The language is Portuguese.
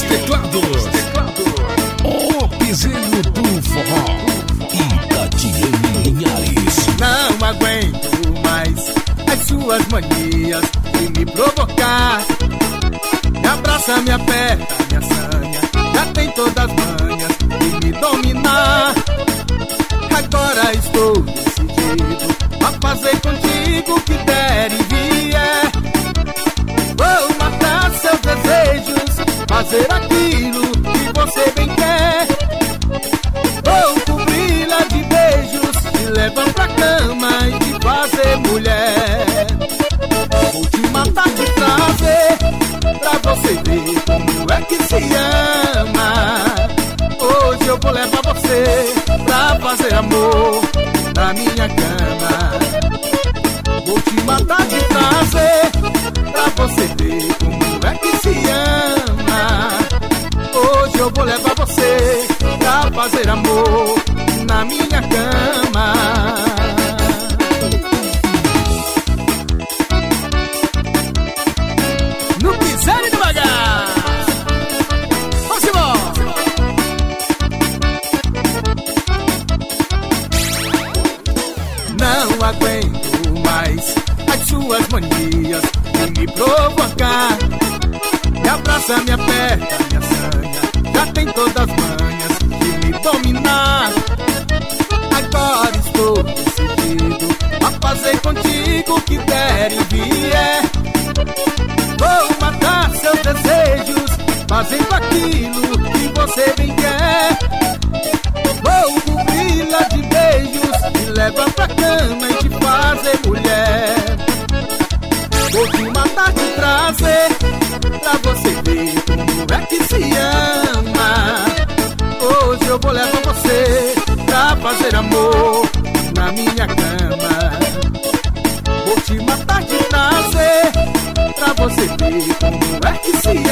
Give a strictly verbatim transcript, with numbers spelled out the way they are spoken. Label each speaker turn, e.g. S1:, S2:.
S1: teclados, o piseiro do forró e Tatiane Linhares.
S2: Não aguento mais as suas manias de me provocar. Me abraça, me aperta, me assanha, já tem todas as manhas de me dominar. Agora estou decidido a fazer contigo o que der e vier. Vou matar seus desejos, fazer aquilo que você bem quer. Vou cobri-la de beijos, te levar pra cama e te fazer mulher. Vou te matar de prazer, pra você ver como é que se ama. Hoje eu vou levar você pra fazer amor na minha cama. Vou te matar de prazer, pra você ver como é que se ama. Hoje eu vou levar você pra fazer amor na minha cama. No piseiro e devagar. Vamos embora. Não aguento mais as suas manias de me provocar. Me abraça, me aperta, me assanha, já tem todas as manhas de me dominar. Agora estou decidido a fazer contigo o que der e vier. Vou matar seus desejos, fazendo aquilo que você bem quer. Vou cobri-la de beijos, te levar pra cama e te fazer mulher. Vou te matar de prazer, pra você ver como é que se ama. Hoje eu vou levar você pra fazer amor na minha cama. Vou te matar de prazer, pra você ver como é que se